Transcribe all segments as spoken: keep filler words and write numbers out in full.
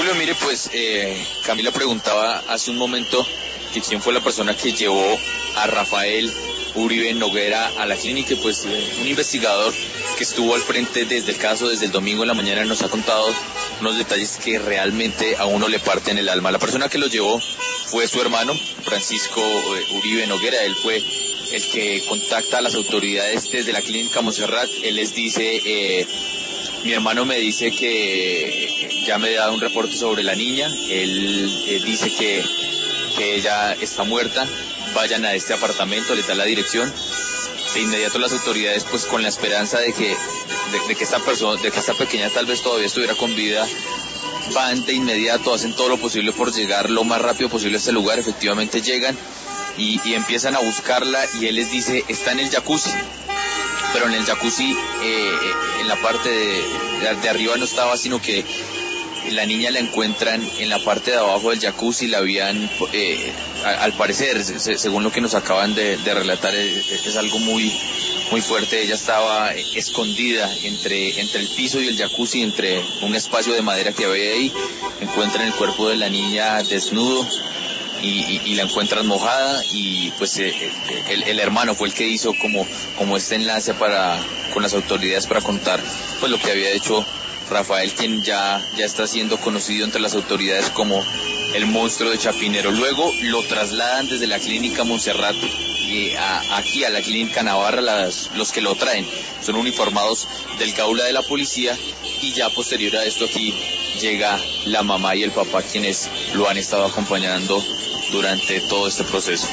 Julio, mire, pues eh, Camila preguntaba hace un momento que quién fue la persona que llevó a Rafael Uribe Noguera a la clínica, y pues eh, un investigador que estuvo al frente desde el caso, desde el domingo en la mañana, nos ha contado unos detalles que realmente a uno le parten el alma. La persona que lo llevó fue su hermano, Francisco eh, Uribe Noguera. Él fue el que contacta a las autoridades desde la clínica Montserrat. Él les dice, eh, mi hermano me dice que ya me ha dado un reporte sobre la niña. Él eh, dice que, que ella está muerta. Vayan a este apartamento, les da la dirección. De inmediato las autoridades, pues con la esperanza de que, de, de que esta persona, de que esta pequeña tal vez todavía estuviera con vida, van de inmediato, hacen todo lo posible por llegar lo más rápido posible a este lugar. Efectivamente llegan y, y empiezan a buscarla, y él les dice, está en el jacuzzi. Pero en el jacuzzi, eh, en la parte de, de, de arriba no estaba, sino que la niña la encuentran en la parte de abajo del jacuzzi. La habían, eh, a, al parecer, se, según lo que nos acaban de, de relatar, es, es algo muy muy fuerte. Ella estaba escondida entre, entre el piso y el jacuzzi, entre un espacio de madera que había ahí. Encuentran el cuerpo de la niña desnudo y, y, y la encuentran mojada, y pues eh, el, el hermano fue el que hizo como, como este enlace para, con las autoridades para contar pues lo que había hecho Rafael, quien ya, ya está siendo conocido entre las autoridades como el monstruo de Chapinero. Luego lo trasladan desde la clínica Montserrat y a, aquí a la clínica Navarra. Las, los que lo traen son uniformados del Gaula de la policía, y ya posterior a esto aquí llega la mamá y el papá, quienes lo han estado acompañando durante todo este proceso.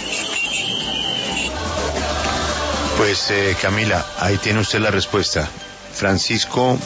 Pues eh, Camila, ahí tiene usted la respuesta. Francisco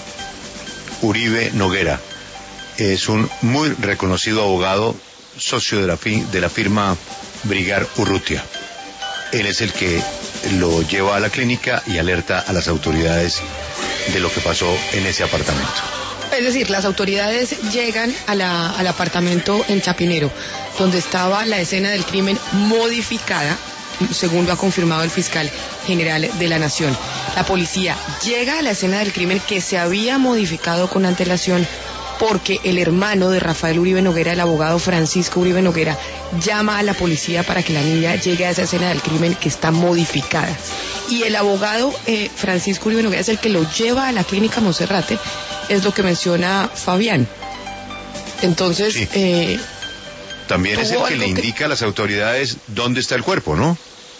Uribe Noguera es un muy reconocido abogado, socio de la, fi- de la firma Brigar Urrutia. Él es el que lo lleva a la clínica y alerta a las autoridades de lo que pasó en ese apartamento. Es decir, las autoridades llegan a la, al apartamento en Chapinero, donde estaba la escena del crimen modificada, según lo ha confirmado el fiscal general de la Nación. La policía llega a la escena del crimen, que se había modificado con antelación porque el hermano de Rafael Uribe Noguera, el abogado Francisco Uribe Noguera, llama a la policía para que la niña llegue a esa escena del crimen que está modificada. Y el abogado eh, Francisco Uribe Noguera es el que lo lleva a la clínica Monserrate, es lo que menciona Fabián. Entonces... Sí. Eh, También es el que le que... indica a las autoridades dónde está el cuerpo, ¿no?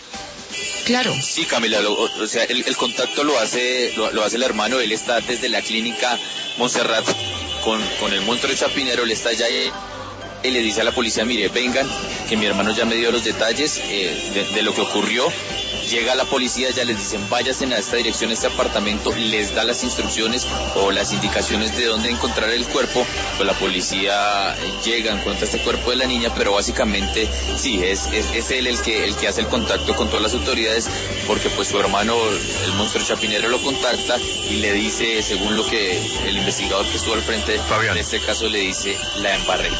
Claro. Sí, Camila, lo, o sea, el, el contacto lo hace lo, lo hace el hermano. Él está desde la clínica Montserrat con, con el monstruo de Chapinero. Él está allá y, y le dice a la policía, mire, vengan, que mi hermano ya me dio los detalles eh, de, de lo que ocurrió. Llega la policía, ya les dicen, váyanse a esta dirección, a este apartamento, les da las instrucciones o las indicaciones de dónde encontrar el cuerpo. Pues la policía llega, encuentra este cuerpo de la niña, pero básicamente sí, es, es, es él el que, el que hace el contacto con todas las autoridades, porque pues su hermano, el monstruo Chapinero, lo contacta y le dice, según lo que el investigador que estuvo al frente Fabián. de este caso le dice, la embarré.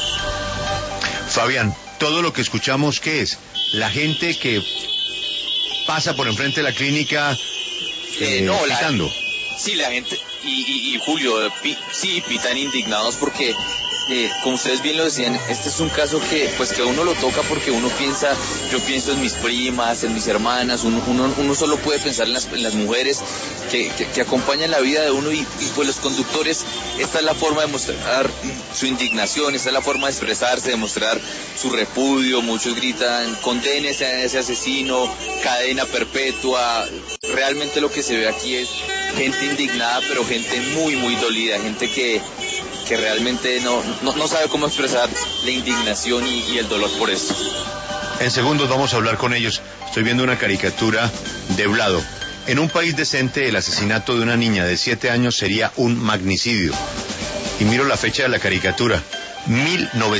Fabián, todo lo que escuchamos, ¿qué es? La gente que pasa por enfrente de la clínica eh, eh, no, pitando. La, sí, la gente, y, y, y Julio, pi, sí, pitan indignados porque, eh, como ustedes bien lo decían, este es un caso que, pues que uno lo toca porque uno piensa, yo pienso en mis primas, en mis hermanas, uno, uno, uno solo puede pensar en las, en las mujeres que, que, que acompañan la vida de uno, y, y pues los conductores, esta es la forma de mostrar su indignación, esta es la forma de expresarse, de mostrar su repudio. Muchos gritan, condénese a ese asesino, cadena perpetua. Realmente lo que se ve aquí es gente indignada, pero gente muy, muy dolida, gente que, que realmente no, no, no sabe cómo expresar la indignación y, y el dolor por esto. En segundos vamos a hablar con ellos. Estoy viendo una caricatura de Vlado. En un país decente, el asesinato de una niña de siete años sería un magnicidio. Y miro la fecha de la caricatura, mil novecientos